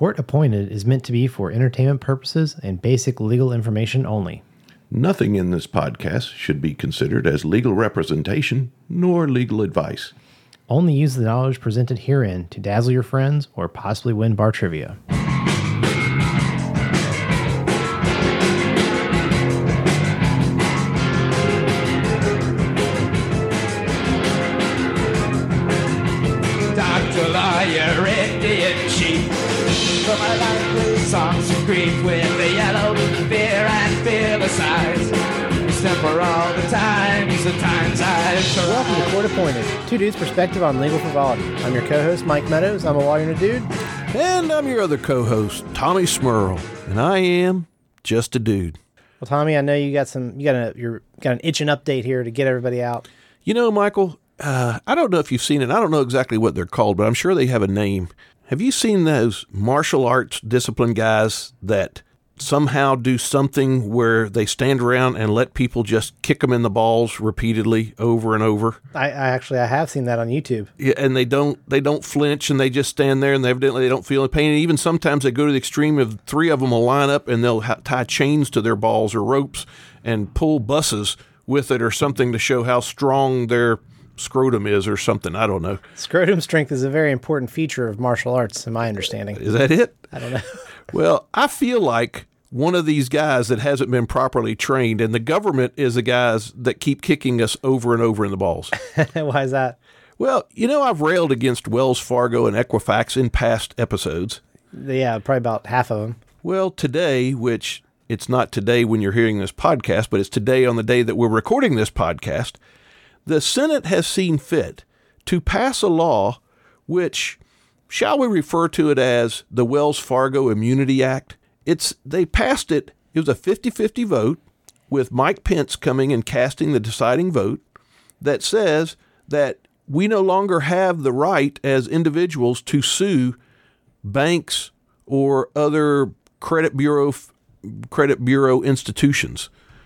Court Appointed is meant to be for entertainment purposes and basic legal information only. Nothing in this podcast should be considered as legal representation nor legal advice. Only use the knowledge presented herein to dazzle your friends or possibly win bar trivia. Dr. Lawyer, Indian Chief. For my likely songs of grief with the yellow fear and fearless eyes. Step for all the times I've tried. Welcome to Court Appointed, two dudes' perspective on legal frivolity. I'm your co-host, Mike Meadows. I'm a lawyer and a dude. And I'm your other co-host, Tommy Smurl, and I am just a dude. Well, Tommy, I know you got an itching update here to get everybody out. You know, Michael, I don't know if you've seen it. I don't know exactly what they're called, but I'm sure they have a name. Have you seen those martial arts discipline guys that somehow do something where they stand around and let people just kick them in the balls repeatedly over and over? I have seen that on YouTube. Yeah, and they don't flinch, and they just stand there, and evidently they don't feel any pain. And even sometimes they go to the extreme of three of them will line up, and they'll tie chains to their balls or ropes and pull buses with it or something to show how strong their scrotum is or something. I don't know. Scrotum strength is a very important feature of martial arts, in my understanding. Is that it? I don't know. Well, I feel like one of these guys that hasn't been properly trained, and the government is the guys that keep kicking us over and over in the balls. Why is that? Well, you know, I've railed against Wells Fargo and Equifax in past episodes. Yeah, probably about half of them. Well, today, which it's not today when you're hearing this podcast, but it's today on the day that we're recording this podcast, the Senate has seen fit to pass a law which, shall we refer to it as the Wells Fargo Immunity Act? They passed it. It was a 50-50 vote with Mike Pence coming and casting the deciding vote that says that we no longer have the right as individuals to sue banks or other credit bureau institutions.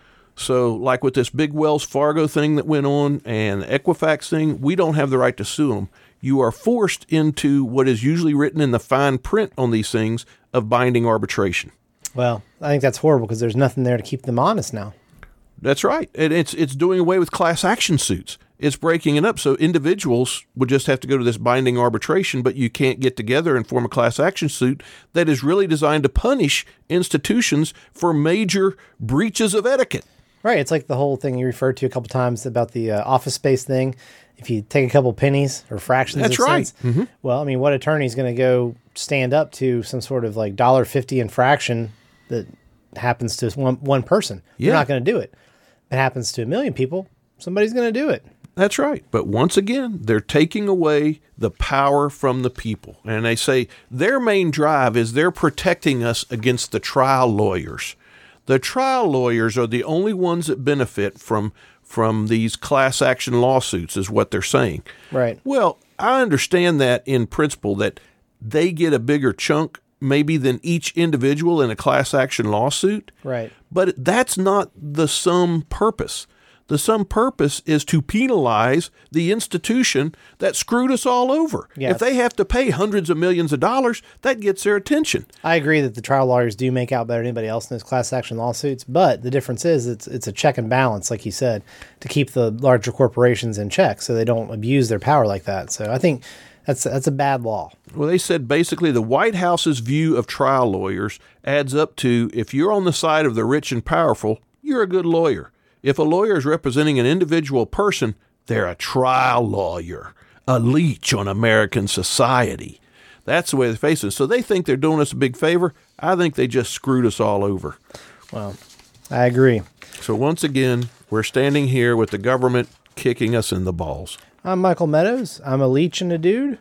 So like with this big Wells Fargo thing that went on and the Equifax thing, we don't have the right to sue them. You are forced into what is usually written in the fine print on these things of binding arbitration. Well, I think that's horrible because there's nothing there to keep them honest now. That's right. And it's doing away with class action suits. It's breaking it up. So individuals would just have to go to this binding arbitration, but you can't get together and form a class action suit that is really designed to punish institutions for major breaches of etiquette. Right. It's like the whole thing you referred to a couple times about the Office Space thing. If you take a couple pennies or fractions That's of right. cents, Mm-hmm. Well, I mean, what attorney is going to go stand up to some sort of like $1.50 infraction that happens to one person? Yeah. You're not going to do it. If it happens to 1 million people, somebody's going to do it. That's right. But once again, they're taking away the power from the people. And they say their main drive is they're protecting us against the trial lawyers. The trial lawyers are the only ones that benefit from these class action lawsuits is what they're saying. Right. Well, I understand that in principle that they get a bigger chunk maybe than each individual in a class action lawsuit. Right. But that's not the sum purpose. The sum purpose is to penalize the institution that screwed us all over. Yes. If they have to pay hundreds of millions of dollars, that gets their attention. I agree that the trial lawyers do make out better than anybody else in those class action lawsuits, but the difference is it's a check and balance, like you said, to keep the larger corporations in check so they don't abuse their power like that. So I think that's a bad law. Well, they said basically the White House's view of trial lawyers adds up to if you're on the side of the rich and powerful, you're a good lawyer. If a lawyer is representing an individual person, they're a trial lawyer, a leech on American society. That's the way they face it. So they think they're doing us a big favor. I think they just screwed us all over. Well, I agree. So once again, we're standing here with the government kicking us in the balls. I'm Michael Meadows. I'm a leech and a dude.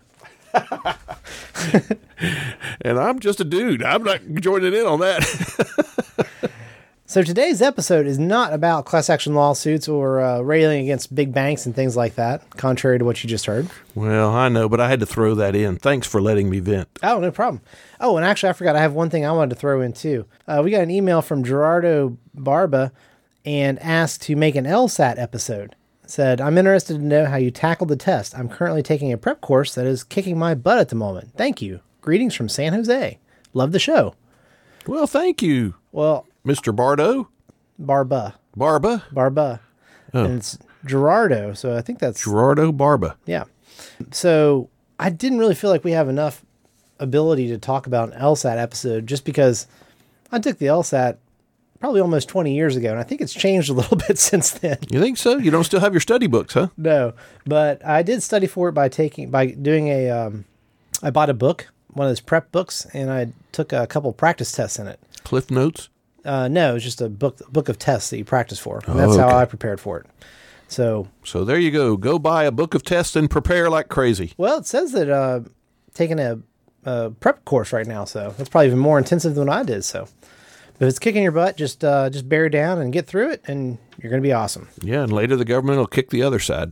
And I'm just a dude. I'm not joining in on that. So today's episode is not about class action lawsuits or railing against big banks and things like that, contrary to what you just heard. Well, I know, but I had to throw that in. Thanks for letting me vent. Oh, no problem. Oh, and actually, I forgot. I have one thing I wanted to throw in, too. We got an email from Gerardo Barba and asked to make an LSAT episode. Said, I'm interested to know how you tackled the test. I'm currently taking a prep course that is kicking my butt at the moment. Thank you. Greetings from San Jose. love the show. Well, thank you, Well, Mr. Bardo. Barba. Barba. And it's Gerardo. So I think that's, Gerardo Barba. yeah. So I didn't really feel like we have enough ability to talk about an LSAT episode just because I took the LSAT probably almost 20 years ago, and I think it's changed a little bit since then. You think so? You don't still have your study books, huh? No, but I did study for it by doing I bought a book, one of those prep books, and I took a couple practice tests in it. Cliff Notes? No, it was just a book of tests that you practice for, and that's how I prepared for it. So there you go. Go buy a book of tests and prepare like crazy. well, it says that taking a prep course right now, so that's probably even more intensive than I did. So if it's kicking your butt, just bear down and get through it, and you're going to be awesome. Yeah, and later the government will kick the other side.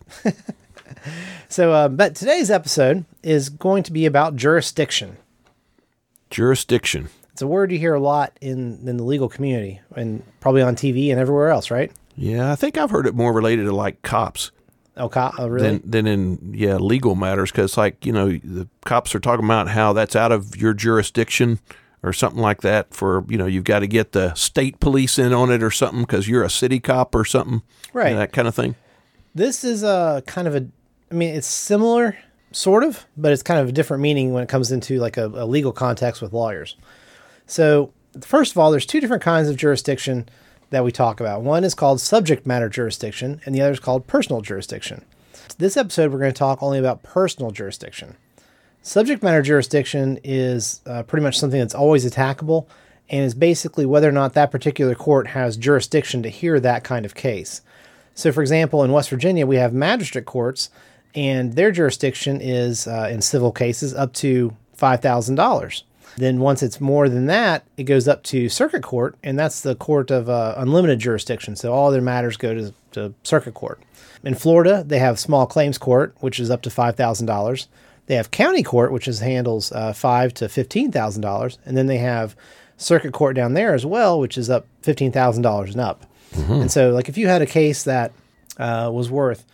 So, but today's episode is going to be about jurisdiction. Jurisdiction. It's a word you hear a lot in the legal community and probably on TV and everywhere else, right? Yeah, I think I've heard it more related to like cops Oh, really? than in legal matters, because like, the cops are talking about how that's out of your jurisdiction or something like that. For you've got to get the state police in on it or something because you're a city cop or something, Right. That kind of thing. This is it's similar, sort of, but it's kind of a different meaning when it comes into like a legal context with lawyers. So, first of all, there's two different kinds of jurisdiction that we talk about. One is called subject matter jurisdiction, and the other is called personal jurisdiction. This episode, we're going to talk only about personal jurisdiction. Subject matter jurisdiction is pretty much something that's always attackable, and is basically whether or not that particular court has jurisdiction to hear that kind of case. So, for example, in West Virginia, we have magistrate courts, and their jurisdiction is, in civil cases, up to $5,000. Then once it's more than that, it goes up to circuit court, and that's the court of unlimited jurisdiction. So all their matters go to circuit court. In Florida, they have small claims court, which is up to $5,000. They have county court, which handles $5,000 to $15,000. And then they have circuit court down there as well, which is up $15,000 and up. Mm-hmm. And so like if you had a case that was worth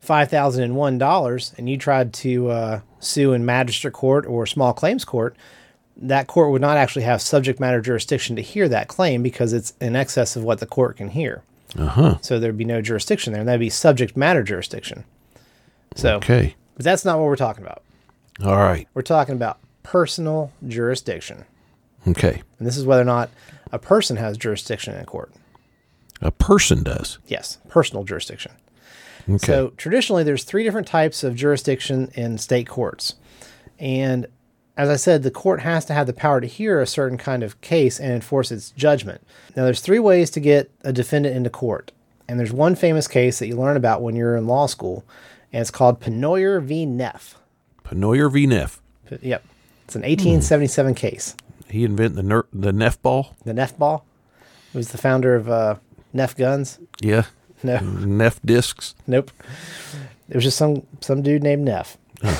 $5,001 and you tried to sue in magistrate court or small claims court, that court would not actually have subject matter jurisdiction to hear that claim because it's in excess of what the court can hear. Uh-huh. So there'd be no jurisdiction there, and that'd be subject matter jurisdiction. So, okay. But that's not what we're talking about. All right. We're talking about personal jurisdiction. Okay. And this is whether or not a person has jurisdiction in a court. A person does. Yes, personal jurisdiction. Okay. So traditionally, there's three different types of jurisdiction in state courts. And as I said, the court has to have the power to hear a certain kind of case and enforce its judgment. Now, there's three ways to get a defendant into court. And there's one famous case that you learn about when you're in law school, and it's called Pennoyer v. Neff. Pennoyer v. Neff. Yep. It's an 1877 case. He invented the Neff ball? The Neff ball? He was the founder of Neff guns? Yeah. No. Neff discs? Nope. It was just some dude named Neff.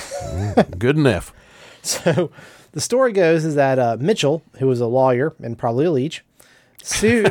Good Neff. So the story goes is that Mitchell, who was a lawyer and probably a leech, sued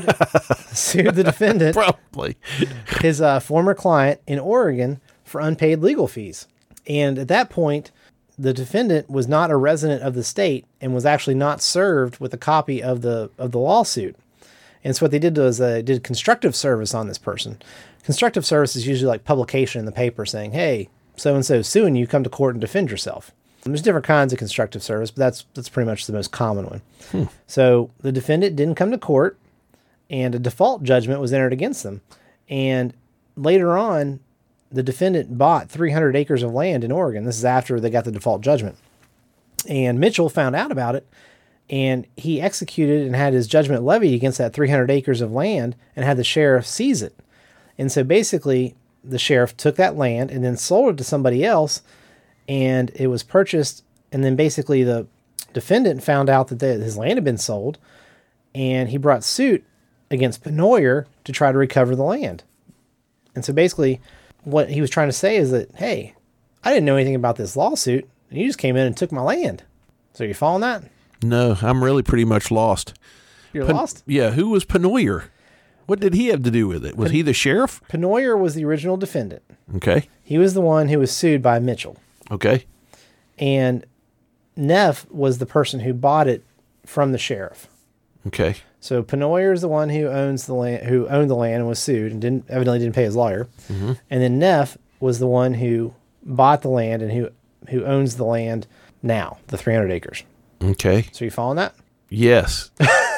the defendant, probably his former client in Oregon, for unpaid legal fees. And at that point, the defendant was not a resident of the state and was actually not served with a copy of the lawsuit. And so what they did was they did constructive service on this person. Constructive service is usually like publication in the paper saying, "Hey, so and so suing you, come to court and defend yourself." And there's different kinds of constructive service, but that's pretty much the most common one. So the defendant didn't come to court, and a default judgment was entered against them. And later on, the defendant bought 300 acres of land in Oregon. This is after they got the default judgment. And Mitchell found out about it, and he executed and had his judgment levied against that 300 acres of land and had the sheriff seize it. And so basically, the sheriff took that land and then sold it to somebody else, and it was purchased, and then basically the defendant found out that his land had been sold, and he brought suit against Pennoyer to try to recover the land. And so basically, what he was trying to say is that, hey, I didn't know anything about this lawsuit, and you just came in and took my land. So you following that? No, I'm really pretty much lost. You're lost? Yeah, who was Pennoyer? What did he have to do with it? Was he the sheriff? Pennoyer was the original defendant. Okay. He was the one who was sued by Mitchell. Okay. And Neff was the person who bought it from the sheriff. Okay. So Pennoyer is the one who owns the land, who owned the land and was sued and evidently didn't pay his lawyer. And then Neff was the one who bought the land and who owns the land now, the 300 acres. Okay. So you following that? Yes.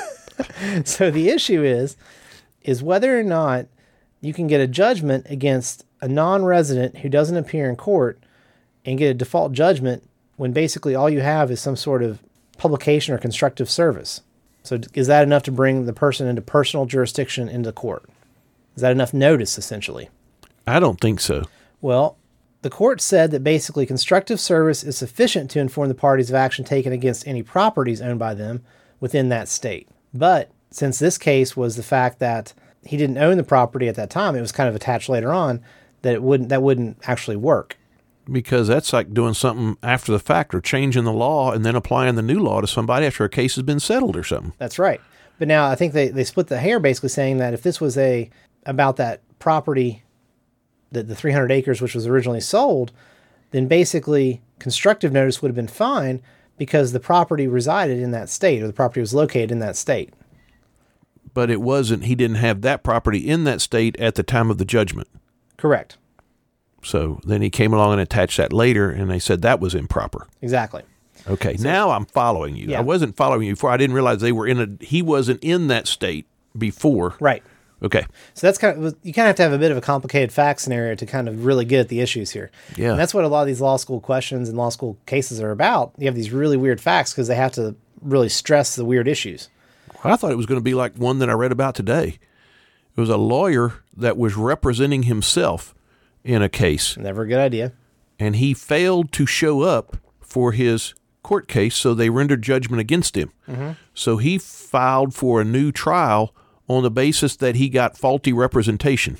So the issue is whether or not you can get a judgment against a non-resident who doesn't appear in court and get a default judgment when basically all you have is some sort of publication or constructive service. So is that enough to bring the person into personal jurisdiction into court? Is that enough notice, essentially? I don't think so. Well, the court said that basically constructive service is sufficient to inform the parties of action taken against any properties owned by them within that state. But since this case was the fact that he didn't own the property at that time, it was kind of attached later on, that wouldn't actually work. Because that's like doing something after the fact or changing the law and then applying the new law to somebody after a case has been settled or something. That's right. But now I think they split the hair basically saying that if this was about that property, the 300 acres which was originally sold, then basically constructive notice would have been fine because the property resided in that state or the property was located in that state. But it wasn't, he didn't have that property in that state at the time of the judgment. Correct. So then he came along and attached that later, and they said that was improper. Exactly. Okay, now I'm following you. Yeah. I wasn't following you before. I didn't realize he wasn't in that state before. Right. Okay. So that's you kind of have to have a bit of a complicated fact scenario to kind of really get at the issues here. Yeah. And that's what a lot of these law school questions and law school cases are about. You have these really weird facts because they have to really stress the weird issues. I thought it was going to be like one that I read about today. It was a lawyer that was representing himself in a case. Never a good idea. And he failed to show up for his court case, so they rendered judgment against him. So he filed for a new trial on the basis that he got faulty representation.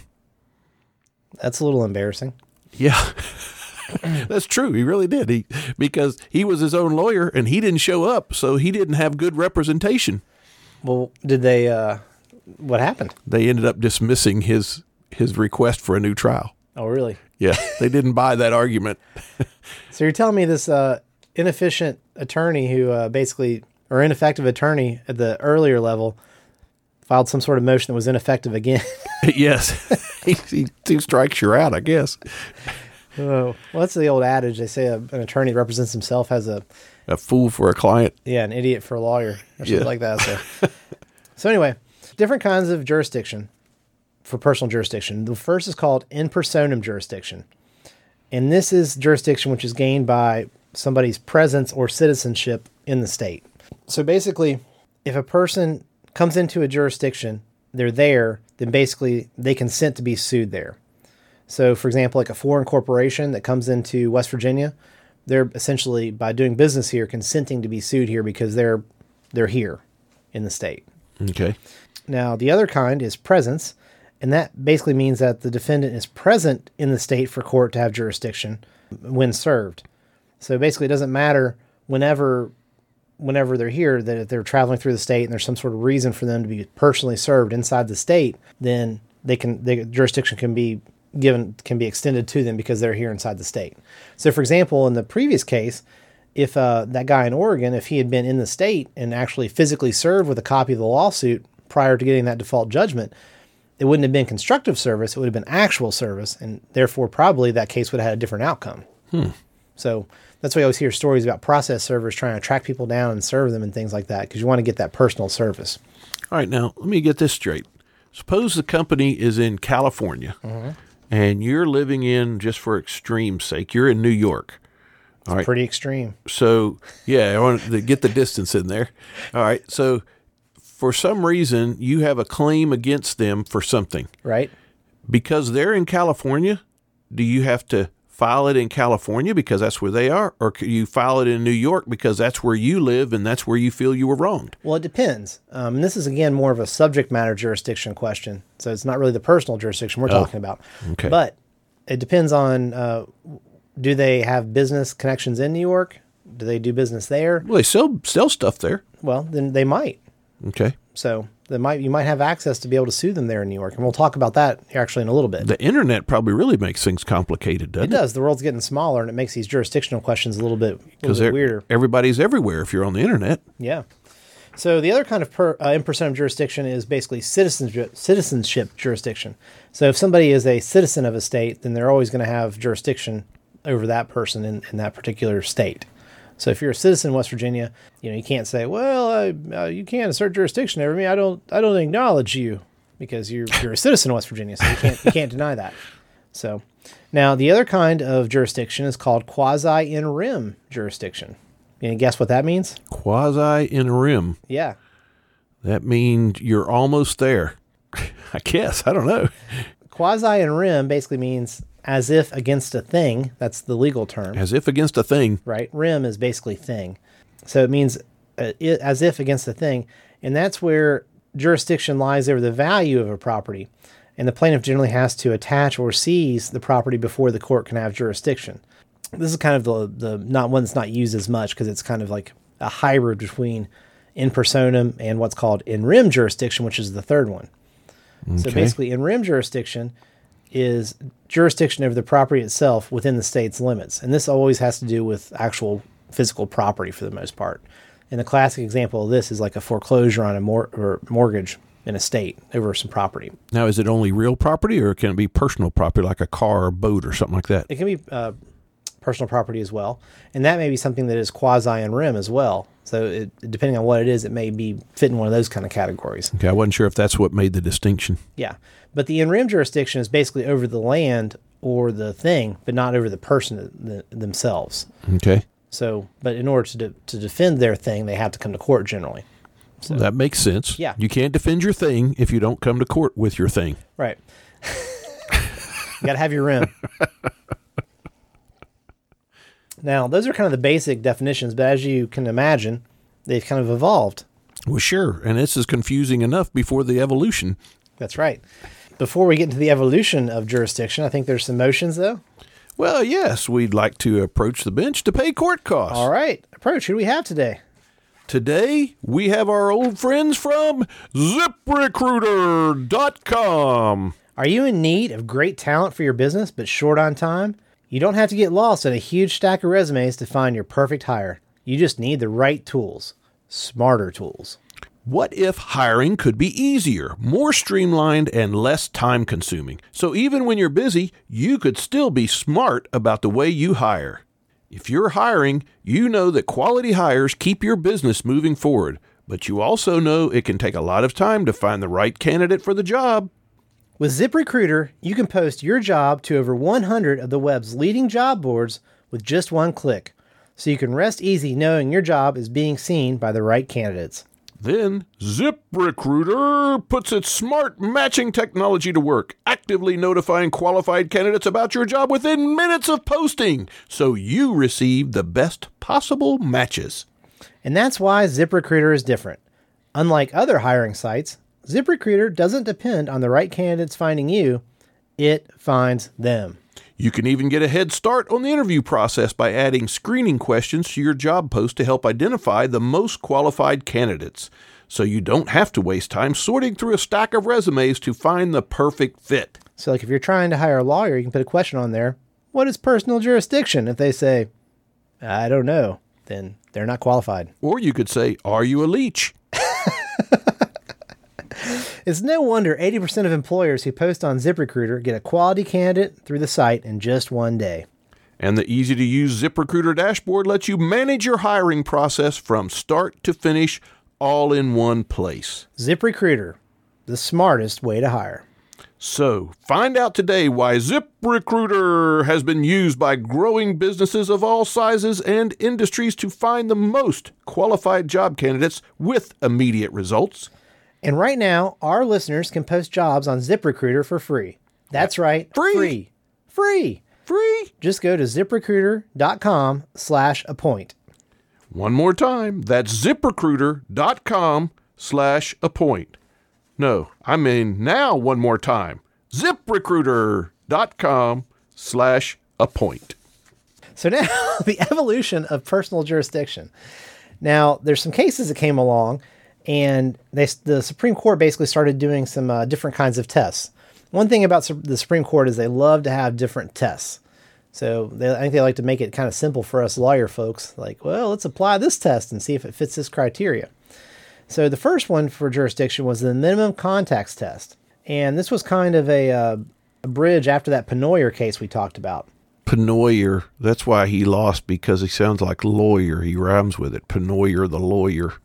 That's a little embarrassing. Yeah. That's true. He really did. Because he was his own lawyer and he didn't show up, so he didn't have good representation. Well, did they, what happened? They ended up dismissing his request for a new trial. Oh, really? Yeah, they didn't buy that argument. So you're telling me this inefficient attorney who or ineffective attorney at the earlier level filed some sort of motion that was ineffective again? Yes. he two strikes you're out, I guess. Oh, well, that's the old adage. They say an attorney that represents himself has a fool for a client. Yeah, an idiot for a lawyer or something Yeah. like that. So anyway, different kinds of jurisdiction for personal jurisdiction. The first is called in personam jurisdiction. And this is jurisdiction which is gained by somebody's presence or citizenship in the state. So basically, if a person comes into a jurisdiction, they're there, then basically they consent to be sued there. So for example, like a foreign corporation that comes into West Virginia, they're essentially, by doing business here, consenting to be sued here because they're here in the state. Okay. Now, the other kind is presence, and that basically means that the defendant is present in the state for court to have jurisdiction when served. So basically, it doesn't matter whenever they're here, that if they're traveling through the state and there's some sort of reason for them to be personally served inside the state, then the jurisdiction can be extended to them because they're here inside the state. So, for example, in the previous case, if that guy in Oregon, if he had been in the state and actually physically served with a copy of the lawsuit prior to getting that default judgment, it wouldn't have been constructive service. It would have been actual service, and therefore probably that case would have had a different outcome. So that's why you always hear stories about process servers trying to track people down and serve them and things like that, because you want to get that personal service. All right, now let me get this straight. Suppose the company is in California, and you're living in, just for extreme's sake, you're in New York. All right. Pretty extreme. So, yeah, I want to get the distance in there. All right. So, for some reason, you have a claim against them for something. Right. Because they're in California, do you have to file it in California because that's where they are? Or can you file it in New York because that's where you live and that's where you feel you were wronged? Well, it depends. And this is, again, more of a subject matter jurisdiction question. So it's not really the personal jurisdiction we're talking about. Okay. But it depends on, do they have business connections in New York? Do they do business there? Well, they sell stuff there. Well, then they might. Okay. So you might have access to be able to sue them there in New York. And we'll talk about that actually in a little bit. The internet probably really makes things complicated, doesn't it? It does. The world's getting smaller, and it makes these jurisdictional questions a little bit weirder. Everybody's everywhere if you're on the internet. Yeah. So the other kind of in personam jurisdiction is basically citizenship jurisdiction. So if somebody is a citizen of a state, then they're always going to have jurisdiction over that person in that particular state. So if you're a citizen in West Virginia, you can't say, well, you can't assert jurisdiction over me. I don't acknowledge you, because you're a citizen of West Virginia, so you can't deny that. So now the other kind of jurisdiction is called quasi in rem jurisdiction. Any guess what that means? Quasi in rem. Yeah. That means you're almost there. I guess. I don't know. Quasi in rem basically means as if against a thing. That's the legal term. As if against a thing. Right. Rem is basically thing. So it means as if against a thing. And that's where jurisdiction lies over the value of a property. And the plaintiff generally has to attach or seize the property before the court can have jurisdiction. This is kind of the not one that's not used as much, because it's kind of like a hybrid between in personam and what's called in rem jurisdiction, which is the third one. Okay. So basically, in rem jurisdiction is jurisdiction over the property itself within the state's limits. And this always has to do with actual physical property for the most part. And the classic example of this is like a foreclosure on a mortgage in a state over some property. Now, is it only real property, or can it be personal property like a car or boat or something like that? It can be personal property as well. And that may be something that is quasi in rem as well. So depending on what it is, it may be fit in one of those kind of categories. Okay, I wasn't sure if that's what made the distinction. Yeah. But the in rem jurisdiction is basically over the land or the thing, but not over the person themselves. Okay. So, but in order to defend their thing, they have to come to court generally. So, well, that makes sense. Yeah. You can't defend your thing if you don't come to court with your thing. Right. You got to have your rem. Now, those are kind of the basic definitions, but as you can imagine, they've kind of evolved. Well, sure. And this is confusing enough before the evolution. That's right. Before we get into the evolution of jurisdiction, I think there's some motions, though. Well, yes, we'd like to approach the bench to pay court costs. All right. Approach. Who do we have today? Today, we have our old friends from ZipRecruiter.com. Are you in need of great talent for your business, but short on time? You don't have to get lost in a huge stack of resumes to find your perfect hire. You just need the right tools, smarter tools. What if hiring could be easier, more streamlined, and less time-consuming? So even when you're busy, you could still be smart about the way you hire. If you're hiring, you know that quality hires keep your business moving forward, but you also know it can take a lot of time to find the right candidate for the job. With ZipRecruiter, you can post your job to over 100 of the web's leading job boards with just one click, so you can rest easy knowing your job is being seen by the right candidates. Then, ZipRecruiter puts its smart matching technology to work, actively notifying qualified candidates about your job within minutes of posting, so you receive the best possible matches. And that's why ZipRecruiter is different. Unlike other hiring sites, ZipRecruiter doesn't depend on the right candidates finding you, it finds them. You can even get a head start on the interview process by adding screening questions to your job post to help identify the most qualified candidates. So you don't have to waste time sorting through a stack of resumes to find the perfect fit. So like if you're trying to hire a lawyer, you can put a question on there. What is personal jurisdiction? If they say, I don't know, then they're not qualified. Or you could say, are you a leech? It's no wonder 80% of employers who post on ZipRecruiter get a quality candidate through the site in just one day. And the easy-to-use ZipRecruiter dashboard lets you manage your hiring process from start to finish all in one place. ZipRecruiter, the smartest way to hire. So, find out today why ZipRecruiter has been used by growing businesses of all sizes and industries to find the most qualified job candidates with immediate results. And right now, our listeners can post jobs on ZipRecruiter for free. That's right. Free. Free. Free. Just go to ZipRecruiter.com/appoint. One more time. That's ZipRecruiter.com/appoint. No, I mean now one more time. ZipRecruiter.com/appoint. So now, the evolution of personal jurisdiction. Now, there's some cases that came along, and the Supreme Court basically started doing some different kinds of tests. One thing about the Supreme Court is they love to have different tests. So I think they like to make it kind of simple for us lawyer folks. Like, well, let's apply this test and see if it fits this criteria. So the first one for jurisdiction was the minimum contacts test. And this was kind of a bridge after that Pennoyer case we talked about. Pennoyer. That's why he lost, because he sounds like lawyer. He rhymes with it. Pennoyer the lawyer.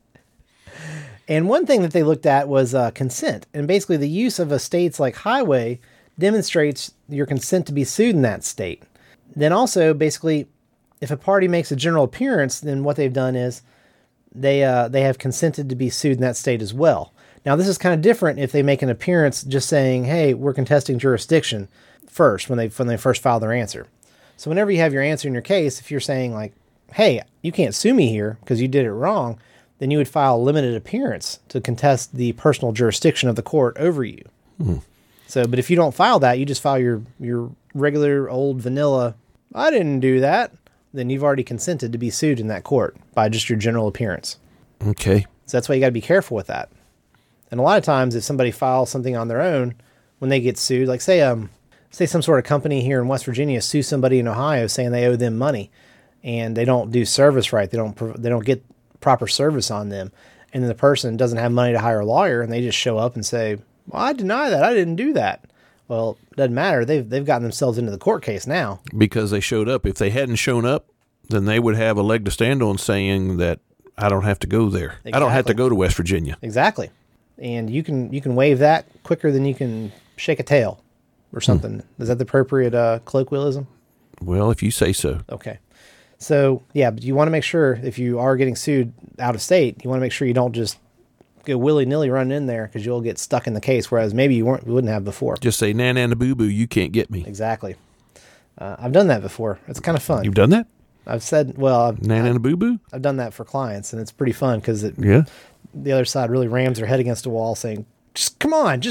And one thing that they looked at was consent. And basically the use of a state's like highway demonstrates your consent to be sued in that state. Then also, basically, if a party makes a general appearance, then what they've done is they have consented to be sued in that state as well. Now, this is kind of different if they make an appearance just saying, hey, we're contesting jurisdiction first when they first file their answer. So whenever you have your answer in your case, if you're saying like, hey, you can't sue me here because you did it wrong, then you would file a limited appearance to contest the personal jurisdiction of the court over you. So, but if you don't file that, you just file your regular old vanilla, I didn't do that, then you've already consented to be sued in that court by just your general appearance. Okay. So that's why you got to be careful with that. And a lot of times if somebody files something on their own, when they get sued, like say some sort of company here in West Virginia sue somebody in Ohio saying they owe them money and they don't do service right. They don't get proper service on them. And then the person doesn't have money to hire a lawyer and they just show up and say, well, I deny that. I didn't do that. Well, it doesn't matter. They've gotten themselves into the court case now. Because they showed up. If they hadn't shown up, then they would have a leg to stand on saying that I don't have to go there. Exactly. I don't have to go to West Virginia. Exactly. And you can waive that quicker than you can shake a tail or something. Is that the appropriate colloquialism? Well, if you say so. Okay. So, yeah, but you want to make sure if you are getting sued out of state, you want to make sure you don't just go willy-nilly running in there because you'll get stuck in the case, whereas maybe you wouldn't have before. Just say, na boo-boo, you can't get me. Exactly. I've done that before. It's kind of fun. You've done that? I've said, well... na boo-boo? I've done that for clients, and it's pretty fun because the other side really rams their head against a wall saying, come on.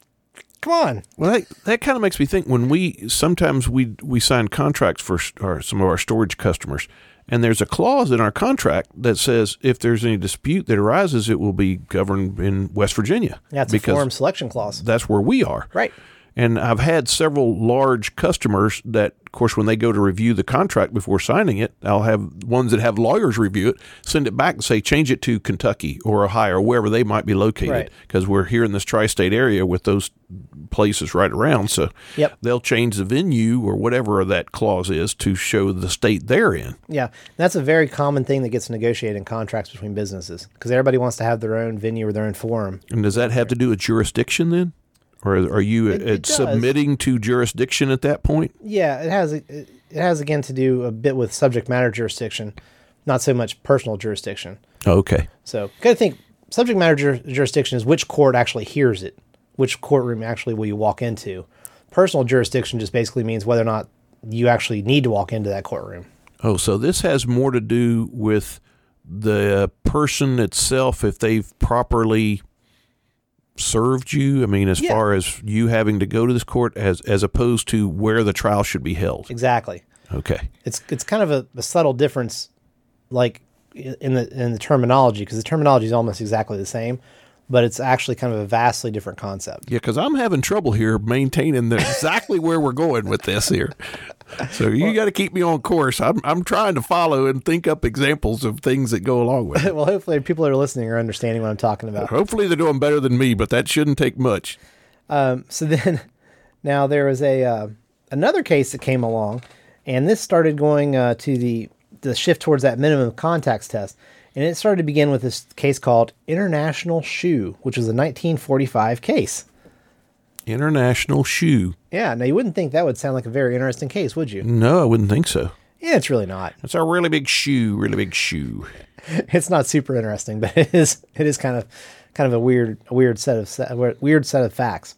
Well, that kind of makes me think when sometimes we sign contracts for some of our storage customers, and there's a clause in our contract that says if there's any dispute that arises, it will be governed in West Virginia. Yeah, it's a forum selection clause. That's where we are. Right. And I've had several large customers that, of course, when they go to review the contract before signing it, I'll have ones that have lawyers review it, send it back and say, change it to Kentucky or Ohio or wherever they might be located. Because we're here in this tri-state area with those places right around. So they'll change the venue or whatever that clause is to show the state they're in. Yeah, that's a very common thing that gets negotiated in contracts between businesses because everybody wants to have their own venue or their own forum. And does that have to do with jurisdiction then? Or are you it submitting to jurisdiction at that point? Yeah, it has again to do a bit with subject matter jurisdiction, not so much personal jurisdiction. Oh, okay. So, got to think subject matter jurisdiction is which court actually hears it, which courtroom actually will you walk into. Personal jurisdiction just basically means whether or not you actually need to walk into that courtroom. Oh, so this has more to do with the person itself if they've properly served you. I mean, as far as you having to go to this court as opposed to where the trial should be held. Exactly. Okay. It's kind of a subtle difference, like in the terminology, because the terminology is almost exactly the same, but it's actually kind of a vastly different concept. Yeah, because I'm having trouble here maintaining exactly where we're going with this here. So you got to keep me on course. I'm trying to follow and think up examples of things that go along with it. Well, hopefully people that are listening are understanding what I'm talking about. Hopefully they're doing better than me, but that shouldn't take much. So then, now there was another case that came along, and this started going to the shift towards that minimum contacts test. And it started to begin with this case called International Shoe, which was a 1945 case. International Shoe. Yeah, now you wouldn't think that would sound like a very interesting case, would you? No, I wouldn't think so. Yeah, it's really not. It's a really big shoe. It's not super interesting, but it is kind of a weird set of facts.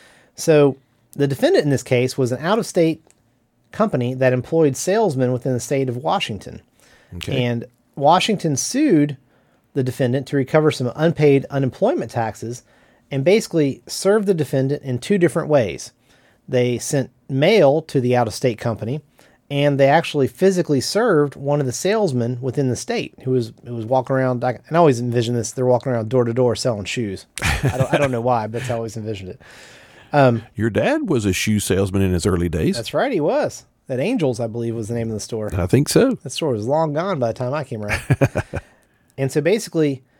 So the defendant in this case was an out-of-state company that employed salesmen within the state of Washington. Okay. And Washington sued the defendant to recover some unpaid unemployment taxes and basically served the defendant in two different ways. They sent mail to the out-of-state company, and they actually physically served one of the salesmen within the state who was walking around. I always envision this. They're walking around door to door selling shoes. I don't know why, but that's how I always envisioned it. Your dad was a shoe salesman in his early days. That's right, he was. That Angels, I believe, was the name of the store. I think so. That store was long gone by the time I came around. And so basically,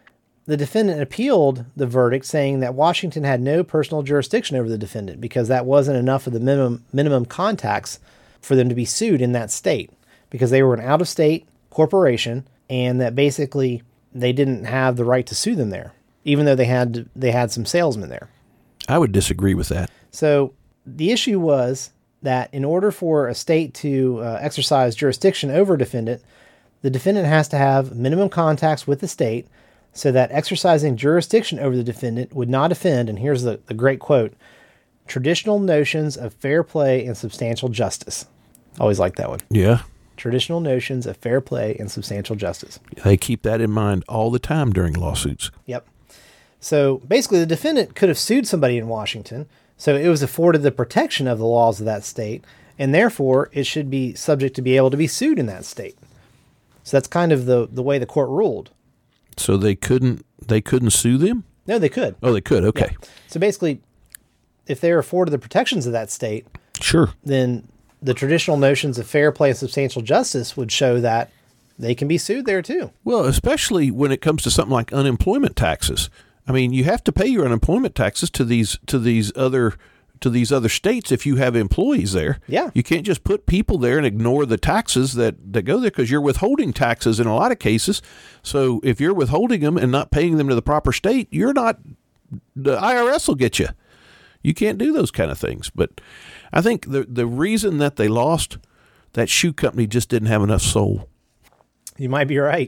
the defendant appealed the verdict, saying that Washington had no personal jurisdiction over the defendant because that wasn't enough of the minimum contacts for them to be sued in that state, because they were an out-of-state corporation, and that basically they didn't have the right to sue them there, even though they had some salesmen there. I would disagree with that. So the issue was that in order for a state to exercise jurisdiction over a defendant, the defendant has to have minimum contacts with the state, so that exercising jurisdiction over the defendant would not offend, and here's the great quote, traditional notions of fair play and substantial justice. Always like that one. Yeah. Traditional notions of fair play and substantial justice. They keep that in mind all the time during lawsuits. Yep. So basically, the defendant could have sued somebody in Washington, so it was afforded the protection of the laws of that state, and therefore it should be subject to be able to be sued in that state. So that's kind of the way the court ruled. So they couldn't sue them? No, they could. Oh, they could. Okay. Yeah. So basically, if they're afforded the protections of that state, Sure. then the traditional notions of fair play and substantial justice would show that they can be sued there too. Well, especially when it comes to something like unemployment taxes. I mean, you have to pay your unemployment taxes to these other states if you have employees there. Yeah. You can't just put people there and ignore the taxes that go there, because you're withholding taxes in a lot of cases. So if you're withholding them and not paying them to the proper state, the IRS will get you. You can't do those kind of things. But I think the reason that they lost, that shoe company just didn't have enough soul. You might be right.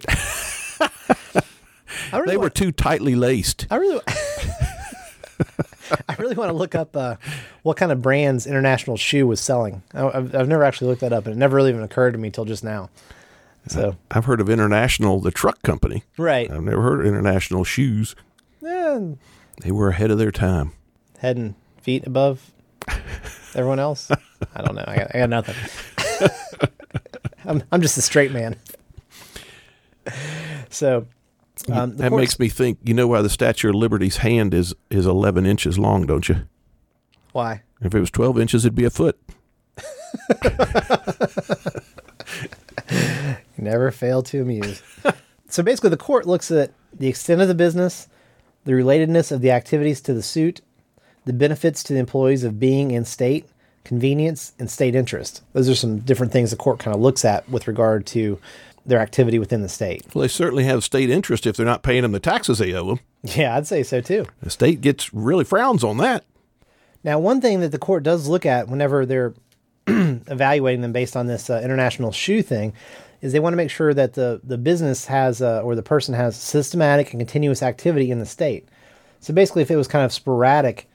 They were too tightly laced. I really want to look up what kind of brands International Shoe was selling. I've never actually looked that up, and it never really even occurred to me till just now. So I've heard of International, the truck company. Right. I've never heard of International Shoes. They were ahead of their time. Head and feet above everyone else. I don't know. I got nothing. I'm just a straight man. So that makes me think, you know why the Statue of Liberty's hand is 11 inches long, don't you? Why? If it was 12 inches, it'd be a foot. Never fail to amuse. So basically, the court looks at the extent of the business, the relatedness of the activities to the suit, the benefits to the employees of being in state, convenience, and state interest. Those are some different things the court kind of looks at with regard to their activity within the state. Well, they certainly have state interest if they're not paying them the taxes they owe them. Yeah, I'd say so too. The state really frowns on that. Now, one thing that the court does look at whenever they're evaluating them based on this International Shoe thing is they want to make sure that the business has, or the person has, systematic and continuous activity in the state. So basically, if it was kind of sporadic,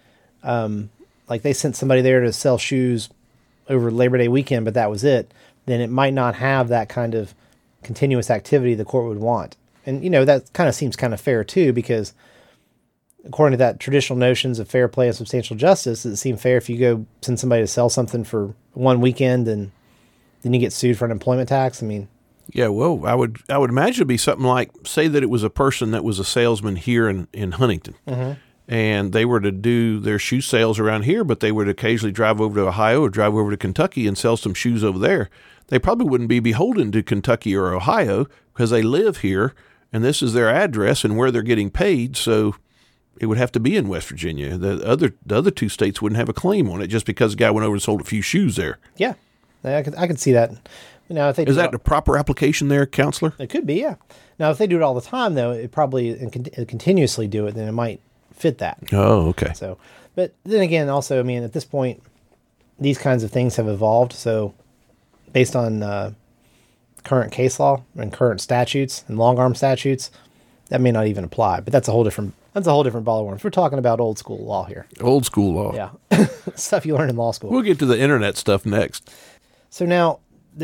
like they sent somebody there to sell shoes over Labor Day weekend, but that was it, then it might not have that kind of continuous activity the court would want. And, that kind of seems kind of fair too, because according to that traditional notions of fair play and substantial justice, does it seem fair if you go send somebody to sell something for one weekend and then you get sued for unemployment tax? I mean, yeah, well, I would imagine it'd be something like, say that it was a person that was a salesman here in Huntington, and they were to do their shoe sales around here, but they would occasionally drive over to Ohio or drive over to Kentucky and sell some shoes over there. They probably wouldn't be beholden to Kentucky or Ohio because they live here and this is their address and where they're getting paid. So it would have to be in West Virginia. The other two states wouldn't have a claim on it just because the guy went over and sold a few shoes there. Yeah, I could see that. Now, if they is that the proper application there, counselor? It could be, yeah. Now, if they do it all the time, though, it probably continuously do it, then it might fit that. Oh, okay. So, but then again, also, I mean, at this point, these kinds of things have evolved. So, based on current case law and current statutes and long arm statutes, that may not even apply. But that's a whole different ball of worms. We're talking about old school law here. Old school law. Yeah, stuff you learn in law school. We'll get to the internet stuff next. So now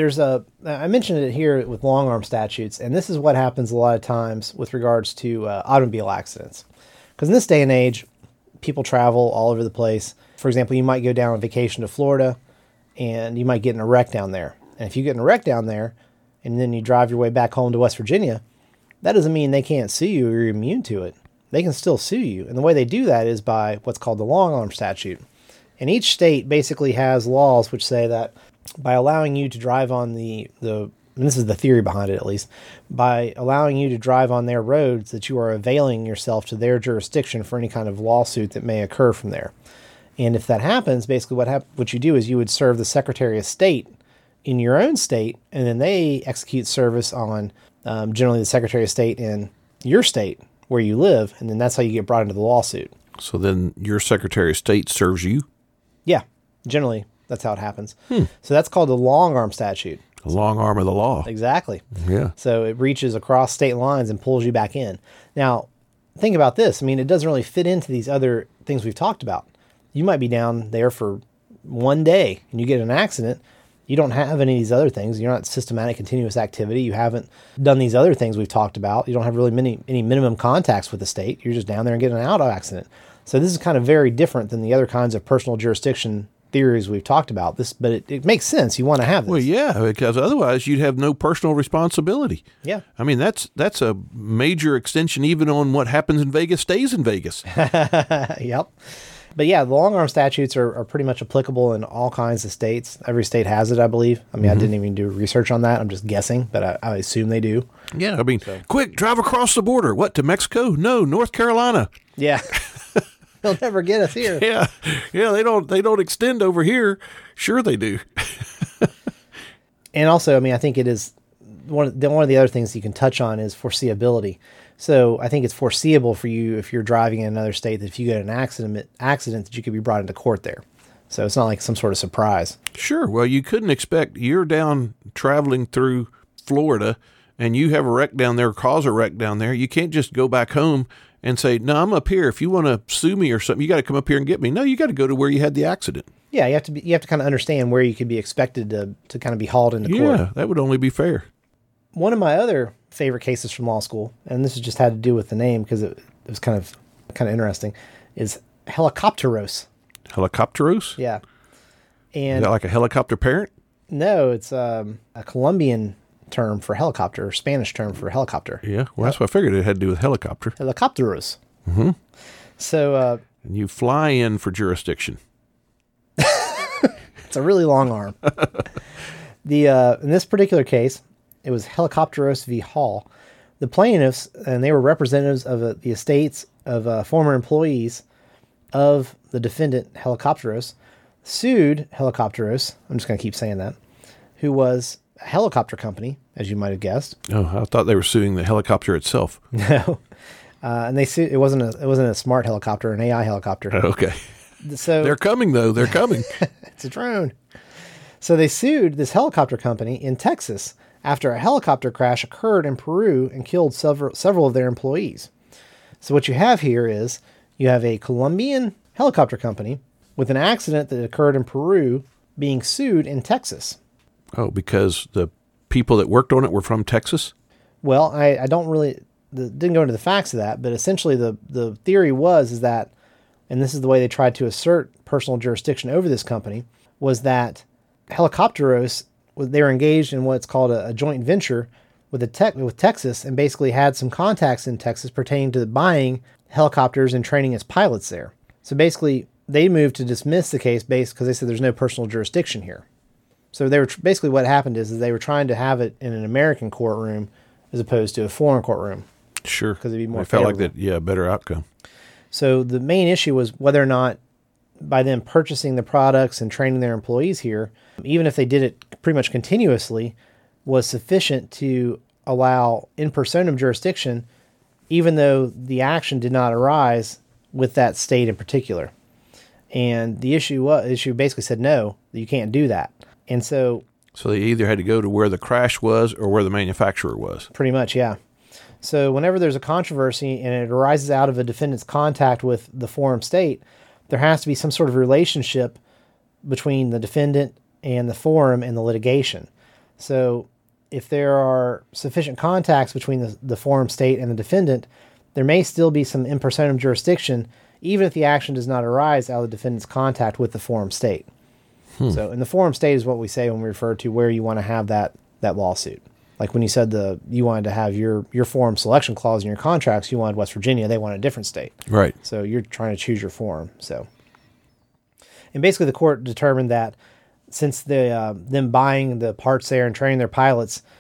I mentioned it here with long arm statutes, and this is what happens a lot of times with regards to automobile accidents. Because in this day and age, people travel all over the place. For example, you might go down on vacation to Florida, and you might get in a wreck down there. And if you get in a wreck down there, and then you drive your way back home to West Virginia, that doesn't mean they can't sue you or you're immune to it. They can still sue you. And the way they do that is by what's called the long arm statute. And each state basically has laws which say that by allowing you to drive on the and this is the theory behind it at least, by allowing you to drive on their roads, that you are availing yourself to their jurisdiction for any kind of lawsuit that may occur from there. And if that happens, basically what you do is you would serve the Secretary of State in your own state, and then they execute service on generally the Secretary of State in your state where you live, and then that's how you get brought into the lawsuit. So then your Secretary of State serves you? Yeah, generally that's how it happens. So that's called the long arm statute. The long arm of the law. Exactly. Yeah. So it reaches across state lines and pulls you back in. Now, think about this. I mean, it doesn't really fit into these other things we've talked about. You might be down there for one day and you get in an accident. You don't have any of these other things. You're not systematic continuous activity. You haven't done these other things we've talked about. You don't have really any minimum contacts with the state. You're just down there and getting in an auto accident. So this is kind of very different than the other kinds of personal jurisdiction theories we've talked about. But it makes sense. You want to have this. Well, yeah, because otherwise you'd have no personal responsibility. Yeah. I mean, that's a major extension even on what happens in Vegas stays in Vegas. Yep. But yeah, the long arm statutes are pretty much applicable in all kinds of states. Every state has it, I believe. I mean, I didn't even do research on that. I'm just guessing, but I assume they do. Yeah, I mean, quick, drive across the border. What, to Mexico? No, North Carolina. Yeah. They'll never get us here. Yeah, they don't extend over here. Sure they do. And also, I mean, I think it is one of the other things you can touch on is foreseeability. So I think it's foreseeable for you if you're driving in another state that if you get an accident that you could be brought into court there. So it's not like some sort of surprise. Sure. Well, you couldn't expect you're down traveling through Florida and you have a wreck down there, cause a wreck down there. You can't just go back home and say, no, I'm up here. If you want to sue me or something, you got to come up here and get me. No, you got to go to where you had the accident. Yeah, you have to kind of understand where you could be expected to kind of be hauled into court. Yeah, that would only be fair. One of my other favorite cases from law school, and this just had to do with the name because it was kind of interesting, is helicopteros. Helicopteros? Yeah. And is that like a helicopter parent? No, it's a Colombian term for helicopter, or Spanish term for helicopter. Yeah, well, that's what I figured it had to do with helicopter. Helicopteros. Mm-hmm. So... and you fly in for jurisdiction. It's a really long arm. In this particular case, it was Helicopteros v. Hall. The plaintiffs, and they were representatives of the estates of former employees of the defendant, Helicopteros, sued Helicopteros, I'm just going to keep saying that, who was a helicopter company, as you might have guessed. Oh, I thought they were suing the helicopter itself. No. And they sued, it wasn't a smart helicopter, an AI helicopter. Okay. So they're coming, though. They're coming. It's a drone. So they sued this helicopter company in Texas after a helicopter crash occurred in Peru and killed several of their employees. So what you have here is you have a Colombian helicopter company with an accident that occurred in Peru being sued in Texas. Oh, because the people that worked on it were from Texas? Well, I don't really didn't go into the facts of that, but essentially the theory is that, and this is the way they tried to assert personal jurisdiction over this company, was that Helicopteros, they were engaged in what's called a joint venture with Texas, and basically had some contacts in Texas pertaining to buying helicopters and training its pilots there. So basically, they moved to dismiss the case because they said there's no personal jurisdiction here. So they were basically what happened is they were trying to have it in an American courtroom as opposed to a foreign courtroom. Sure, because it'd be more. It felt like that. Yeah, better outcome. So the main issue was whether or not, by them purchasing the products and training their employees here, even if they did it pretty much continuously, was sufficient to allow in personam jurisdiction, even though the action did not arise with that state in particular. And the issue basically said, no, you can't do that. And so they either had to go to where the crash was or where the manufacturer was. Pretty much, yeah. So whenever there's a controversy and it arises out of a defendant's contact with the forum state, there has to be some sort of relationship between the defendant and the forum and the litigation. So if there are sufficient contacts between the forum state and the defendant, there may still be some in personam jurisdiction, even if the action does not arise out of the defendant's contact with the forum state. So, and the forum state is what we say when we refer to where you want to have that lawsuit. Like when you said you wanted to have your forum selection clause in your contracts, you wanted West Virginia, they wanted a different state. Right. So you're trying to choose your forum. So, and basically the court determined that since them buying the parts there and training their pilots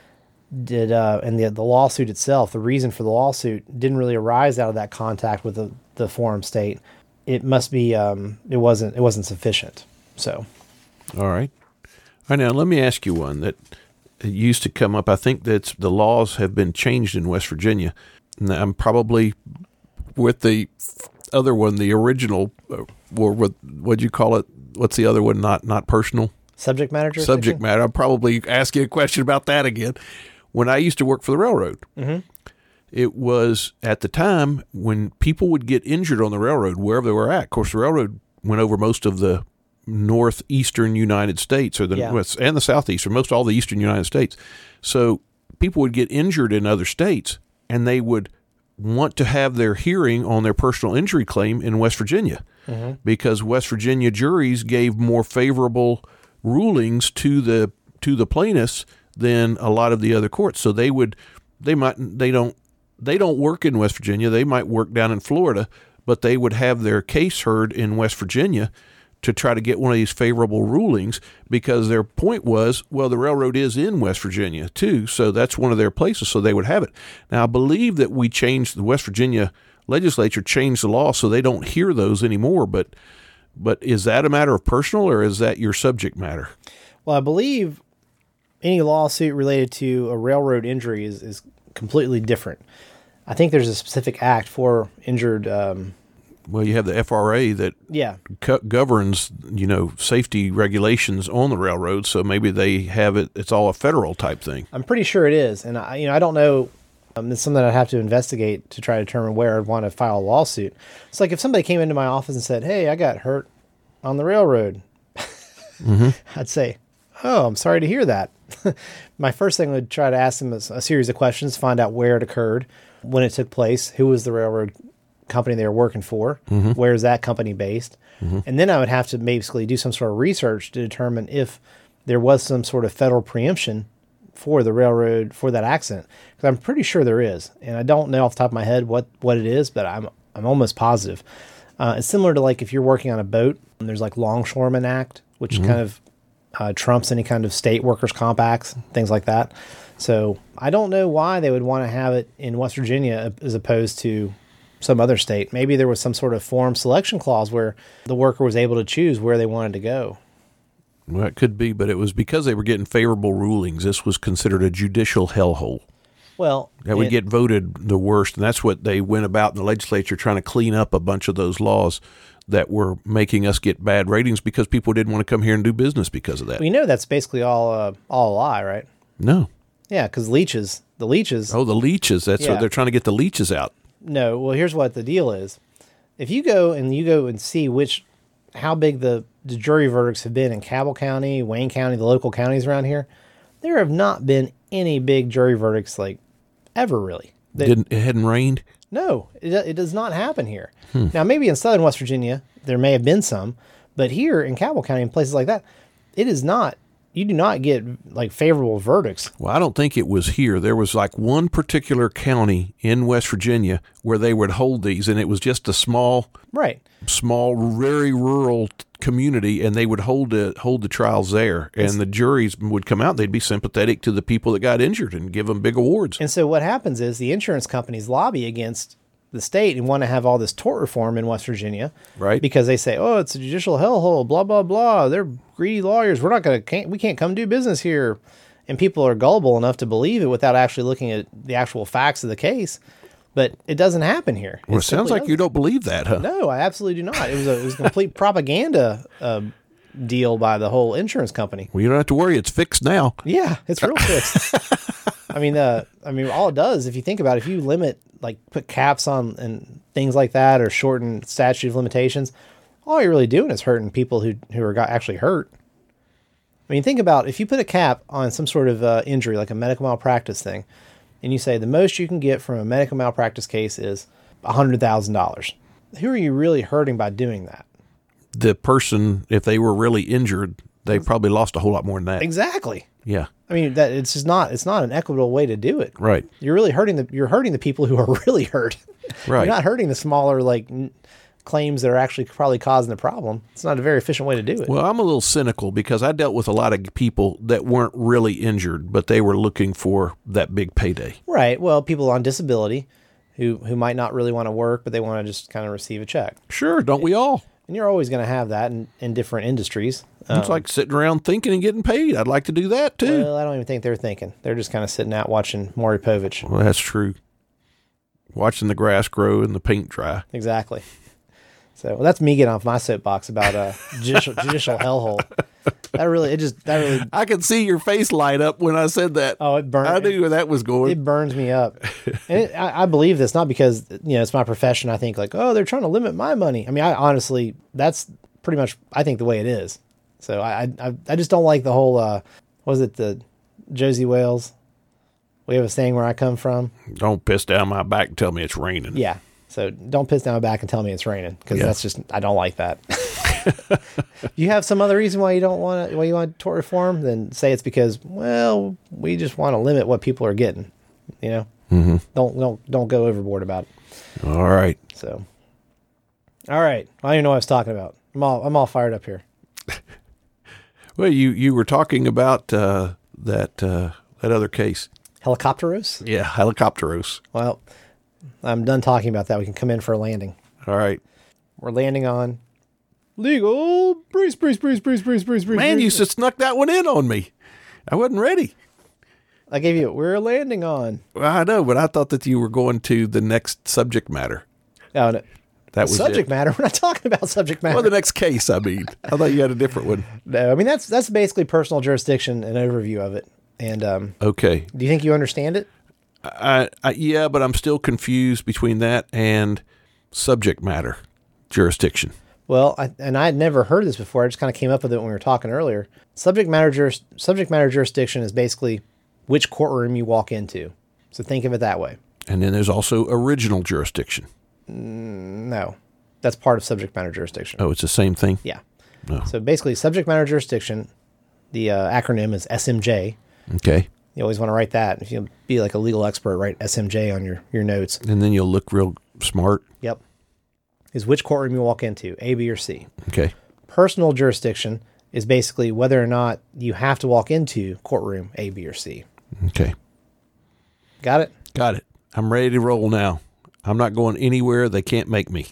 did, and the lawsuit itself, the reason for the lawsuit didn't really arise out of that contact with the forum state. It must be, it wasn't sufficient. So. All right. All right, now let me ask you one that used to come up. I think that the laws have been changed in West Virginia. And I'm probably with the other one, the original, or what'd you call it? What's the other one? Not personal? Subject matter jurisdiction? Subject matter. I'll probably ask you a question about that again. When I used to work for the railroad, it was at the time when people would get injured on the railroad, wherever they were at. Of course, the railroad went over most of the northeastern United States, or the west and the southeastern, most all the eastern United States. So people would get injured in other states, and they would want to have their hearing on their personal injury claim in West Virginia, because West Virginia juries gave more favorable rulings to the plaintiffs than a lot of the other courts. So they don't work in West Virginia. They might work down in Florida, but they would have their case heard in West Virginia to try to get one of these favorable rulings, because their point was, well, the railroad is in West Virginia too, so that's one of their places, so they would have it. Now, I believe that the West Virginia legislature changed the law so they don't hear those anymore, but is that a matter of personal, or is that your subject matter? Well, I believe any lawsuit related to a railroad injury is completely different. I think there's a specific act for injured. Well, you have the FRA that governs, safety regulations on the railroad. So maybe they have it. It's all a federal type thing. I'm pretty sure it is, and I don't know. It's something I'd have to investigate to try to determine where I'd want to file a lawsuit. It's like if somebody came into my office and said, "Hey, I got hurt on the railroad," I'd say, "Oh, I'm sorry to hear that." My first thing would try to ask them is a series of questions, find out where it occurred, when it took place, who was the railroad company they were working for, where is that company based, and then I would have to basically do some sort of research to determine if there was some sort of federal preemption for the railroad for that accident, because I'm pretty sure there is, and I don't know off the top of my head what it is, but I'm almost positive. It's similar to like if you're working on a boat and there's like Longshoreman Act, which kind of trumps any kind of state workers' comp acts, things like that. So I don't know why they would want to have it in West Virginia as opposed to some other state. Maybe there was some sort of forum selection clause where the worker was able to choose where they wanted to go. Well, it could be, but it was because they were getting favorable rulings. This was considered a judicial hellhole. Well, that would get voted the worst, and that's what they went about in the legislature, trying to clean up a bunch of those laws that were making us get bad ratings because people didn't want to come here and do business because of that. We know that's basically all a lie, right? No. Yeah, because the leeches. Oh, the leeches. That's what they're trying to get the leeches out. No, well, here's what the deal is. If you go and see how big the jury verdicts have been in Cabell County, Wayne County, the local counties around here, there have not been any big jury verdicts like ever really. It hadn't rained? No, it does not happen here. Now, maybe in southern West Virginia, there may have been some, but here in Cabell County and places like that, it is not. You do not get like favorable verdicts. Well, I don't think it was here. There was like one particular county in West Virginia where they would hold these, and it was just a small, very rural community, and they would hold the trials there, and the juries would come out. They'd be sympathetic to the people that got injured and give them big awards. And so what happens is the insurance companies lobby against the state and want to have all this tort reform in West Virginia, right? Because they say, "Oh, it's a judicial hellhole, blah blah blah. They're greedy lawyers. We can't come do business here." And people are gullible enough to believe it without actually looking at the actual facts of the case. But it doesn't happen here. Well, it sounds like you don't believe that, huh? No, I absolutely do not. It was a complete propaganda deal by the whole insurance company. Well, you don't have to worry; it's fixed now. Yeah, it's real fixed. I mean, all it does, if you think about it, if you limit, like put caps on and things like that, or shorten statute of limitations, all you're really doing is hurting people who are actually hurt. I mean, think about if you put a cap on some sort of injury, like a medical malpractice thing, and you say the most you can get from a medical malpractice case is $100,000. Who are you really hurting by doing that? The person, if they were really injured, they probably lost a whole lot more than that. Exactly. Yeah. I mean, it's not an equitable way to do it. Right. You're really hurting the people who are really hurt. Right. You're not hurting the smaller, like claims that are actually probably causing the problem. It's not a very efficient way to do it. Well, I'm a little cynical because I dealt with a lot of people that weren't really injured, but they were looking for that big payday. Right. Well, people on disability who might not really want to work, but they want to just kind of receive a check. Sure, don't we all? And you're always going to have that in different industries. It's like sitting around thinking and getting paid. I'd like to do that too. Well, I don't even think they're thinking. They're just kind of sitting out watching Maury Povich. Well, that's true. Watching the grass grow and the paint dry. Exactly. So that's me getting off my soapbox about judicial hellhole. That really. I could see your face light up when I said that. Oh, it burned. I knew where that was going. It burns me up. And I believe this not because it's my profession. I think like, oh, they're trying to limit my money. I mean, I honestly, that's pretty much I think the way it is. So I just don't like the whole. Was it the Josie Wales? We have a saying where I come from. Don't piss down my back and tell me it's raining. Yeah. So don't piss down my back and tell me it's raining because that's just I don't like that. You have some other reason why you don't want why you want tort reform, then say it's because we just want to limit what people are getting. Mm-hmm. Don't go overboard about it. All right. So, all right. I don't even know what I was talking about. I'm all fired up here. Well, you were talking about that other case. Helicopteros? Yeah, helicopteros. Well, I'm done talking about that. We can come in for a landing. All right. We're landing on legal breeze. Man, you just snuck that one in on me. I wasn't ready. I gave you, we're landing on. Well, I know, but I thought that you were going to the next subject matter. Oh, no. That was subject matter. We're not talking about subject matter. Well, the next case, I mean. I thought you had a different one. No, I mean, that's basically personal jurisdiction, an overview of it. And okay. Do you think you understand it? Yeah, but I'm still confused between that and subject matter jurisdiction. Well, I had never heard this before. I just kind of came up with it when we were talking earlier. Subject matter jurisdiction is basically which courtroom you walk into. So think of it that way. And then there's also original jurisdiction. No, that's part of subject matter jurisdiction. Oh, it's the same thing? Yeah. No. So basically, subject matter jurisdiction, the acronym is SMJ. Okay. You always want to write that. If you be like a legal expert, write SMJ on your notes. And then you'll look real smart. Yep. Is which courtroom you walk into, A, B, or C. Okay. Personal jurisdiction is basically whether or not you have to walk into courtroom A, B, or C. Okay. Got it? Got it. I'm ready to roll now. I'm not going anywhere. They can't make me.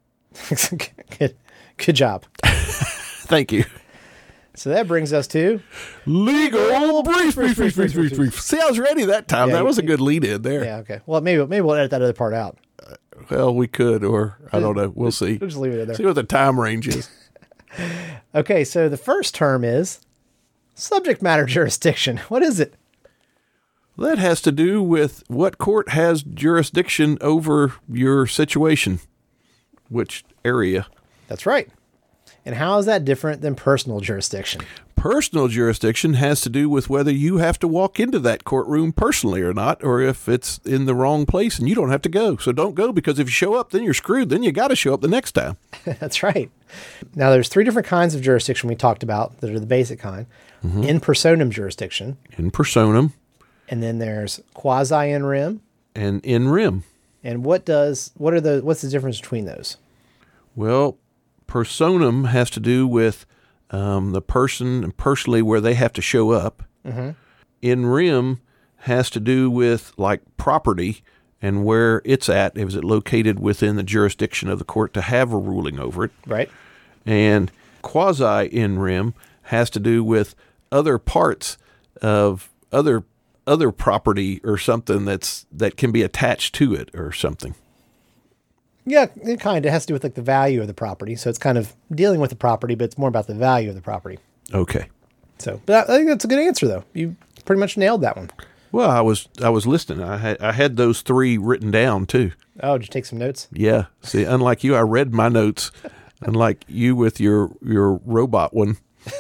Good job. Thank you. So that brings us to legal brief. See, I was ready that time. Yeah, that was a good lead in there. Yeah, okay. Well, maybe we'll edit that other part out. Well, we could, or I don't know. We'll see. We'll just leave it in there. See what the time range is. Okay, so the first term is subject matter jurisdiction. What is it? That has to do with what court has jurisdiction over your situation, which area. That's right. And how is that different than personal jurisdiction? Personal jurisdiction has to do with whether you have to walk into that courtroom personally or not, or if it's in the wrong place and you don't have to go. So don't go, because if you show up, then you're screwed. Then you got to show up the next time. That's right. Now, there's three different kinds of jurisdiction we talked about that are the basic kind. Mm-hmm. In personam jurisdiction. In personam. And then there's quasi in rem. And in rem. And what's the difference between those? Well, personam has to do with the person and personally where they have to show up. Mm-hmm. In rem has to do with like property and where it's at. Is it located within the jurisdiction of the court to have a ruling over it? Right. And quasi in rem has to do with other parts of other property or something that can be attached to it or something. Yeah, it kind of has to do with like the value of the property. So it's kind of dealing with the property, but it's more about the value of the property. Okay. So, but I think that's a good answer though. You pretty much nailed that one. Well, I was listening. I had those three written down too. Oh, did you take some notes? Yeah. See, unlike you, I read my notes. Unlike you with your robot one.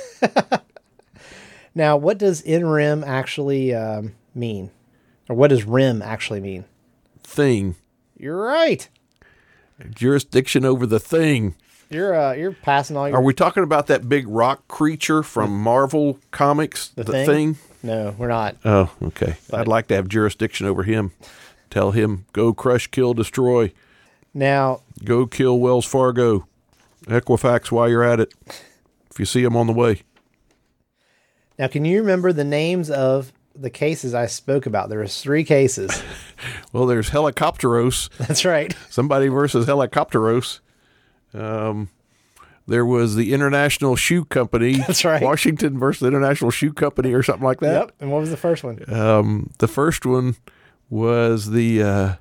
Now, what does in rem actually mean? Or what does rem actually mean? Thing. You're right. Jurisdiction over the thing. You're passing all your... Are we talking about that big rock creature from Marvel Comics? The thing? No, we're not. Oh, okay. But I'd like to have jurisdiction over him. Tell him, go crush, kill, destroy. Now, Go kill Wells Fargo. Equifax while you're at it. If you see them on the way. can you remember the names of the cases I spoke about? There was 3 cases. Well, there's Helicopteros. That's right. Somebody versus Helicopteros. There was the International Shoe Company. That's right. Washington versus International Shoe Company or something like that. Yep. And what was the first one? The first one was the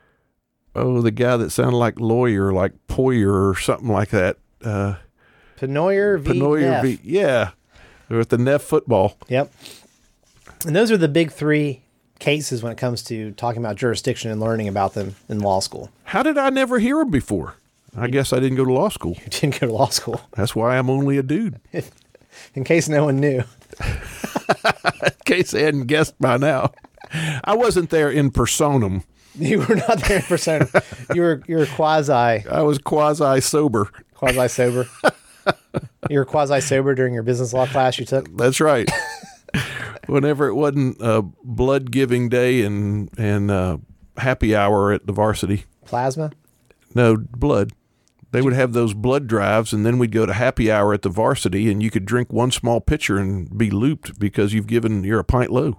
guy that sounded like lawyer, like Poyer or something like that. Penoyer v. Penoyer Neff. yeah. With the Neff football. Yep. And those are the big 3 cases when it comes to talking about jurisdiction and learning about them in law school. How did I never hear them before? I guess I didn't go to law school. You didn't go to law school. That's why I'm only a dude. In case no one knew. In case they hadn't guessed by now. I wasn't there in personam. You were not there in person. You were quasi I was quasi-sober. sober. You were quasi sober during your business law class you took. That's right. Whenever it wasn't blood giving day and happy hour at the varsity. Plasma? No, blood. They would have those blood drives, and then we'd go to happy hour at the varsity, and you could drink one small pitcher and be looped because you're a pint low.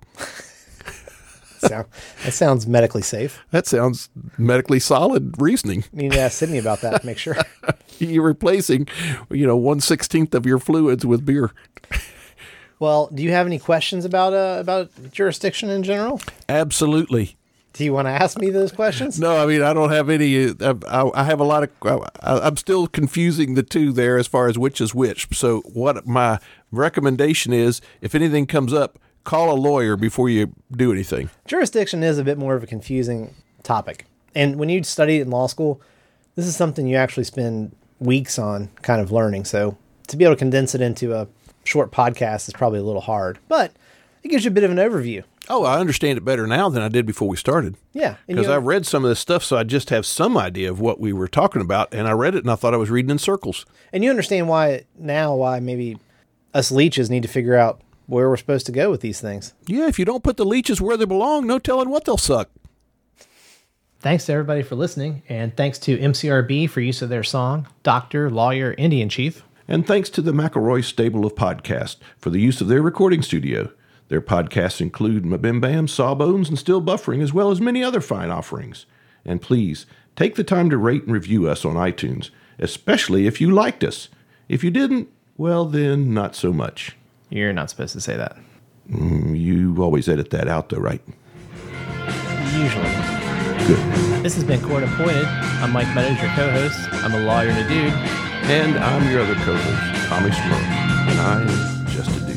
That sounds medically safe. That sounds medically solid reasoning. You need to ask Sydney about that to make sure. You're replacing, 1/16 of your fluids with beer. Well, do you have any questions about jurisdiction in general? Absolutely. Do you want to ask me those questions? No, I mean, I don't have any. I have a lot of. I'm still confusing the two there as far as which is which. So, what my recommendation is, if anything comes up, call a lawyer before you do anything. Jurisdiction is a bit more of a confusing topic. And when you study it in law school, this is something you actually spend weeks on kind of learning. So, to be able to condense it into a short podcast is probably a little hard, but it gives you a bit of an overview. Oh, I understand it better now than I did before we started. Yeah. Because I read some of this stuff, so I just have some idea of what we were talking about, and I read it, and I thought I was reading in circles. And you understand why maybe us leeches need to figure out where we're supposed to go with these things. Yeah, if you don't put the leeches where they belong, no telling what they'll suck. Thanks to everybody for listening, and thanks to MCRB for use of their song, Doctor, Lawyer, Indian Chief. And thanks to the McElroy stable of podcasts for the use of their recording studio. Their podcasts include Mabimbam, Sawbones, and Still Buffering, as well as many other fine offerings. And please, take the time to rate and review us on iTunes, especially if you liked us. If you didn't, well then, not so much. You're not supposed to say that. You always edit that out, though, right? Usually. Good. This has been Court Appointed. I'm Mike Meadows, your co-host. I'm a lawyer and a dude. And I'm your other co-host, Tommy Smurl, and I am just a dude.